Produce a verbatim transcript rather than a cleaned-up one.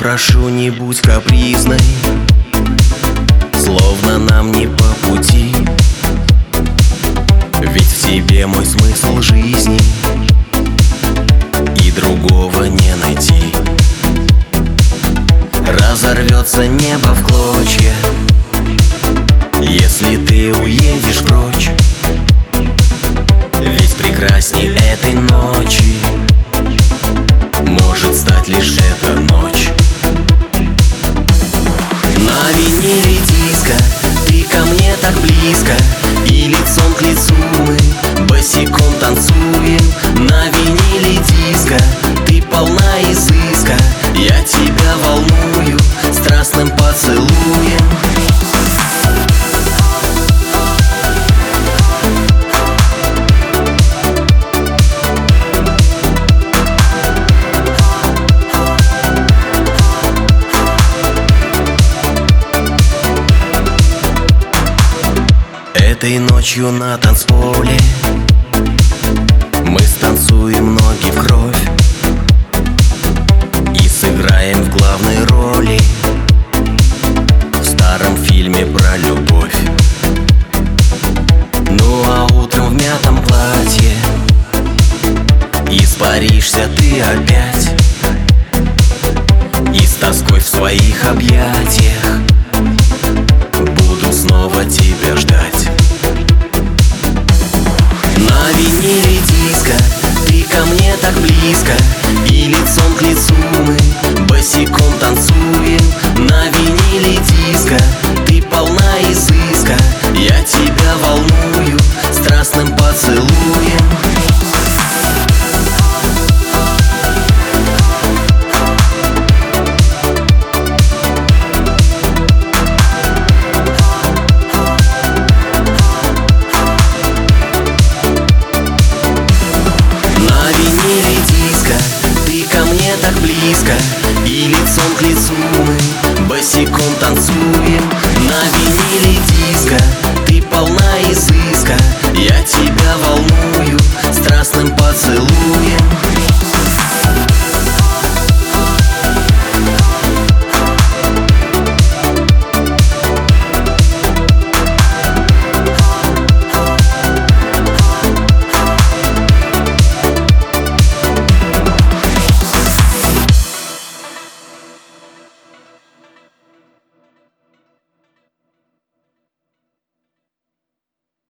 прошу, не будь капризной, словно нам не по пути. Ведь в тебе мой смысл жизни, и другого не найти. Разорвется небо в клочья, если ты уедешь прочь. Ведь прекрасней этой ночи может стать лишь эта ночь. На виниле диско ты ко мне так близко, и лицом к лицу мы босиком танцуем. На виниле диско ты полна изыска, я тебя волную страстным поцелуем. Этой ночью на танцполе мы станцуем ноги в кровь и сыграем в главной роли в старом фильме про любовь. Ну а утром в мятом платье испаришься ты опять, и с тоской в своих объятиях буду снова тебя ждать. На виниле диско ты ко мне так близко,